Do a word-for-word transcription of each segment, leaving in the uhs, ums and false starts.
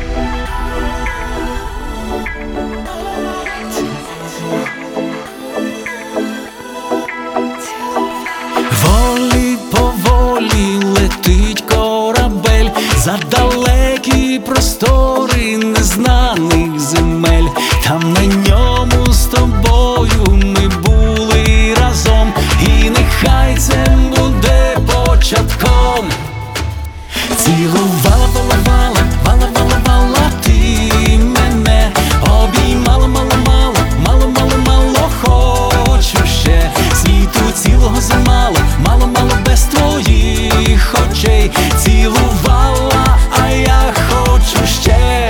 Волі поволі летить корабель за далекі простори незнаних земель. Там на ньому з тобою ми були разом, і нехай це буде початком. Цілувала, вала, вала, вала, вала, вала ти мене, обіймала, мало, мало, мало, мало, мало, хочу ще. Світу цілого замало, мало, мало без твоїх очей. Цілувала, а я хочу ще.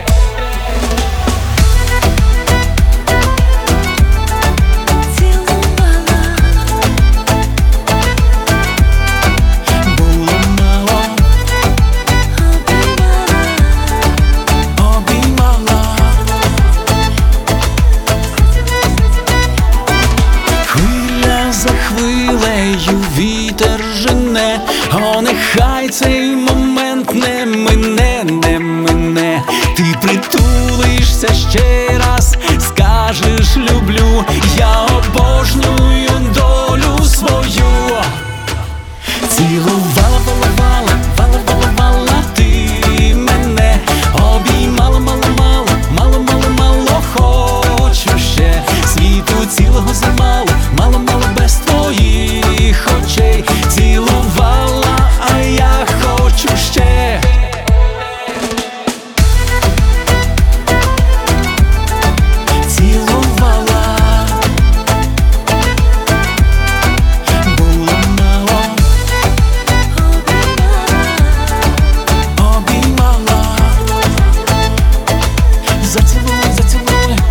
За хвилею вітер жене, о, нехай цей момент не мине, не мине. Ти притулишся ще раз, скажеш люблю, я обожнюю долю свою. Цілувала, вала, вала, вала, вала, вала ти мене, обіймала, мало, мало, мало, мало, мало, хочу ще. Світу цілого замало, мало, мало без твоїх очей. Цілувала, а я хочу ще. Цілувала, було мало, обіймала, зацілуй, зацілуй.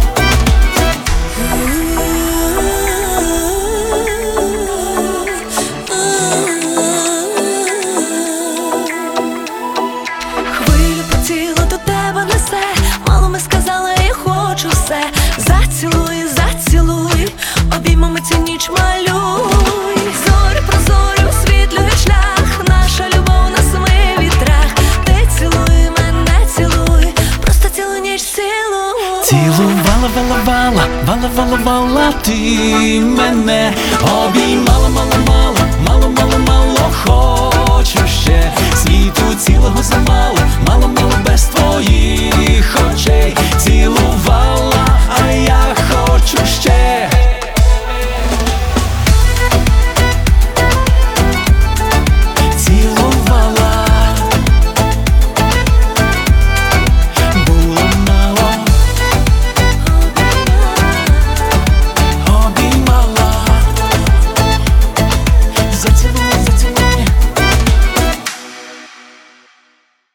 Зацілуй, зацілуй, обіймами цю ніч малюй. Зорі прозорі освітлюють шлях, наша любов на семи вітрах. Ти цілуй, мене цілуй, просто цілу ніч цілуй. Цілувала, вала, вала, вала, вала, вала ти мене, обіймала, мало, мало, мало, мало, мало, хочу ще. Світу цілого замало,